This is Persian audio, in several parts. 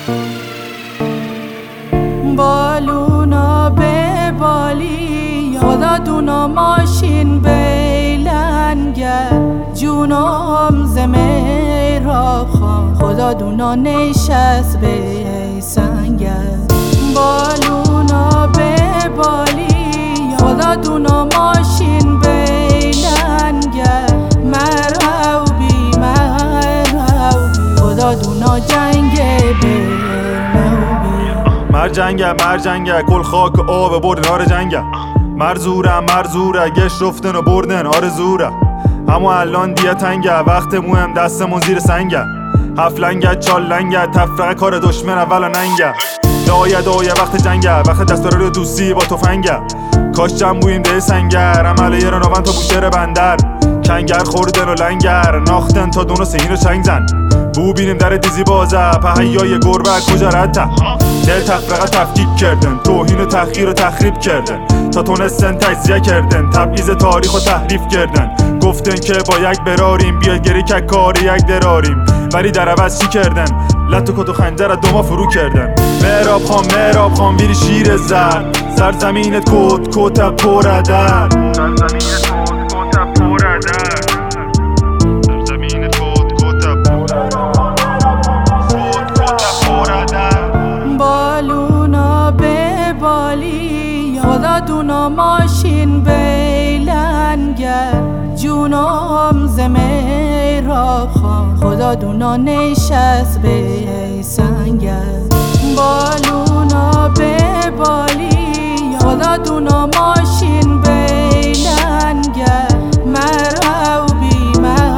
بالونا به بالی خدا دونا ماشین بیلنگه جونم زمیراب خان خدا دونا نشست به سنگه بالونا به بالی خدا دونا ماشین بیلنگه مرحوبی خدا دونا جنگه به مر جنگه کل خاک و آب بردن آره جنگه مرزوره گشت رفتن و بردن آره زوره همو الان دیه تنگه وقت مهم دستمون زیر سنگه هفلنگه چالنگه تفرقه کار دشمن اول و ننگه دایه وقت جنگه وقت دستاره رو دوستی با تفنگه کاش جمع بویم ده سنگر عمله یه رنوان تا بوشتر بندر کنگر خوردن و لنگر ناختن تا دونو سهین رو چنگ زن بو بینیم در دیزی بازه پهیای گربه کجا رده دل تفرقه تفکیک کردن توهین و تحقیر و تخریب کردن تا تونستن تجزیه کردن تبعیض تاریخ و تحریف کردن گفتن که با یک براریم بیاد گری که کاری یک دراریم ولی در عوض چی کردن لط و کت و خنجر از دوما فرو کردن مهراب خان بیری شیر زد سرزمینت کت پردر بالونا به بالی خدا دونا ماشین بیلنگه جونم زمیراب خان خدا دونا نشست به سنگه بالونا به بالی خدا دونا ماشین بیلنگه مرحوبی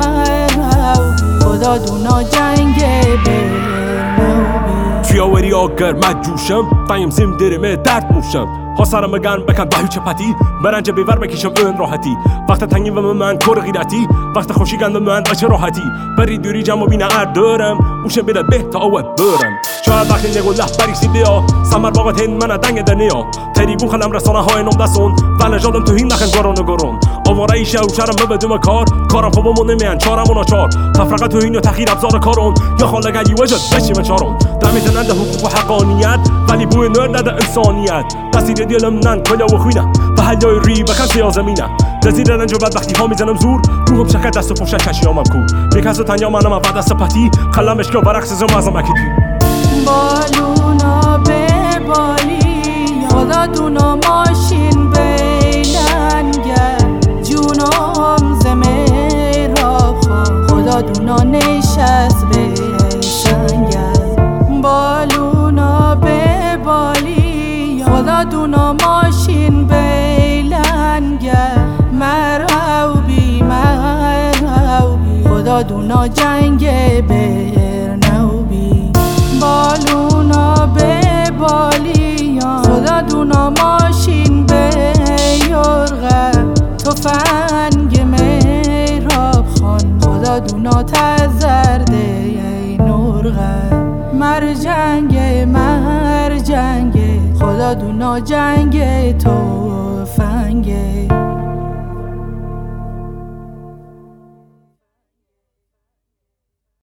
خدا دونا جنگه به فیاوری آگر مجوشم فیم زم درمه درد موشم ها سرم بگن بکن بهی چپتی برنج بیور بکشم اون راحتی وقت تنگیم و من کار غیرتی وقت خوشی گندم من بچه راحتی بری دوری جمع و بینه دارم اوشم بیده به تا اوه برم شاید وقتی نگو له بری سیدیا سمر باقت هن من دنگ دنیا تریبون خلم رسانه های نم دستون ولی جادم تو هین نخن گران آواره ایشه و شرم ببدوم کارم خوبمون نمیان چارم و ناچار تفرقه تو هین و تخیر ابزار کارون یا خالگلی وجد بشیم چارون دمی زننده حقوق و حقانیت ولی بوی نر نده انسانیت دستی دیلم نن کلا و خوینه به حلیای ری بکن سیا زمینه دزیر رنج و بدبختی ها میزنم زور روحم شکر دست و پوشن کشیامم کو بیکس و تنیا منم و دست پتی خلمش که برقص زم ازم اکیدی بالونا به بالی خدا دونا ماشین بیلنگه جونم زمیراب خان خدا دونا نشست به سنگه بالونا به بالی خدا دونا ماشین بیلنگه مرحوبی خدا دونا جنگه برنوبی بالونا به بالی خدا دونا ماشین بیرغه تفنگ میراب خان خدا دونا تزرده ای نورغه مر جنگ خدا دونا جنگ تو